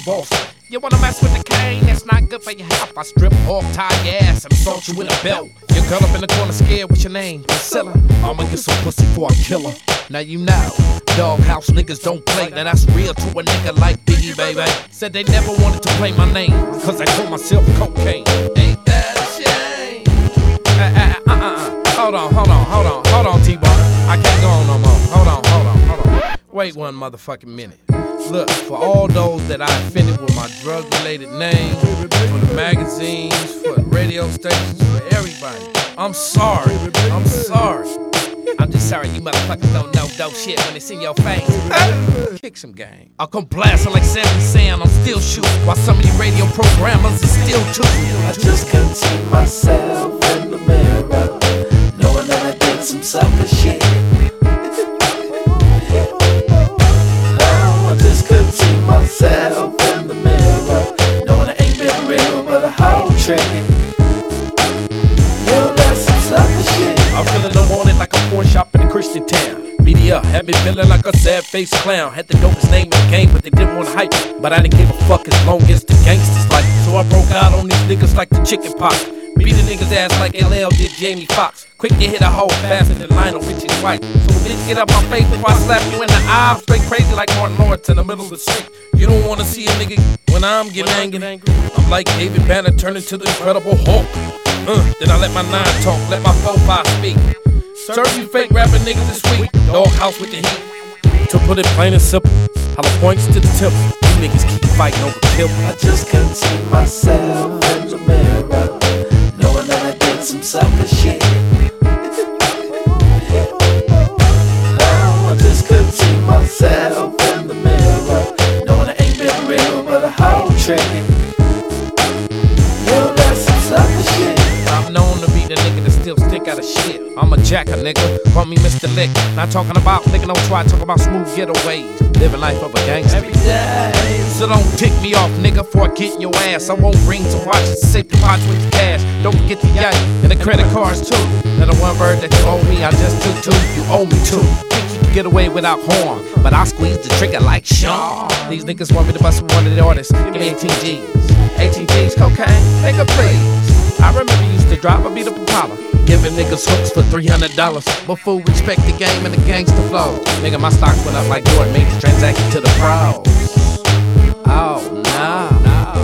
boss. You wanna mess with the cane? That's not good for your health. I strip hog, tie your ass, and assault you with a belt. You girl up in the corner scared, what's your name? Priscilla. I'ma get some pussy before I kill her. Now you know, doghouse niggas don't play. Now that's real to a nigga like Biggie, baby. Said they never wanted to play my name, cause I call myself cocaine. Ain't that a shame? Hold on, T-Bar. I can't go on no more. Hold on. Wait one motherfucking minute. Look, for all those that I offended with my drug-related name, for the magazines, for the radio stations, for everybody, I'm sorry. I'm just sorry you motherfuckers don't know dope shit when it's in your face. Kick some game. I'll come blasting like 70 Sam, I'm still shooting, while some of you radio programmers are still tooting. I just couldn't see myself in the mirror, knowing that I did some sucker shit. I just couldn't see myself in the mirror, knowing I ain't been real but a whole trick. Yo, that's some sucker shit. I'm feeling the morning like a porn shop in a Christian town. Media had me feeling like a sad-faced clown. Had the dopest name in the game, but they didn't want to hype it. But I didn't give a fuck as long as the gangsters like it. So I broke out on these niggas like the chicken pox. Beat a nigga's ass like LL did Jamie Foxx. Quick to hit a hoe faster than Lionel Richie's wife. So bitch, get up my face before I slap you in the eye. I'm straight crazy like Martin Lawrence in the middle of the street. You don't wanna see a nigga when I'm getting angry. I'm like David Banner turning to the Incredible Hulk. Then I let my 9 talk, let my 4-5 speak. Serve you fake rapping niggas this week. Doghouse with the heat. To put it plain and simple, hollow points to the temple. You niggas keep fighting over kill. I just couldn't see myself in the mirror, knowing that I did some sucker shit. I just couldn't see myself in the mirror, knowing I ain't been real but a whole trick. Yo, that's some sucker shit. I'm known to be the nigga that still stick out of shit. I'm a jacker, nigga. Call me Mr. Lick. Not talking about nigga, don't try. Talk about smooth getaways. Living life of a gangster Every day. So don't tick me off, nigga, before I get in your ass. I won't ring to watch the safety watch with the cash. Don't forget the yacht and the credit cards too. Now the one bird that you owe me, I just took two. You owe me two. Think you can get away without harm, but I squeeze the trigger like Sean. These niggas want me to bust with one of the artists. Give me 18 G's. 18 G's cocaine? Nigga, please. I remember you used to drive a beat up Impala, giving niggas hooks for $300. But fool, respect the game and the gangster flow. Nigga, my stocks went up like Jordan made the transaction to the pros. Oh, no.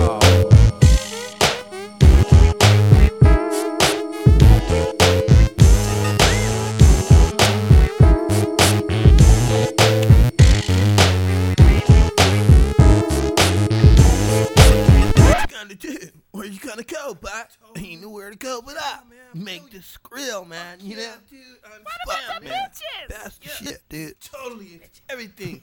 Where you gonna go, bud? You knew where to go, but make the skrill, man. You know, What about the bitches? That's the shit, dude. Totally, it's everything.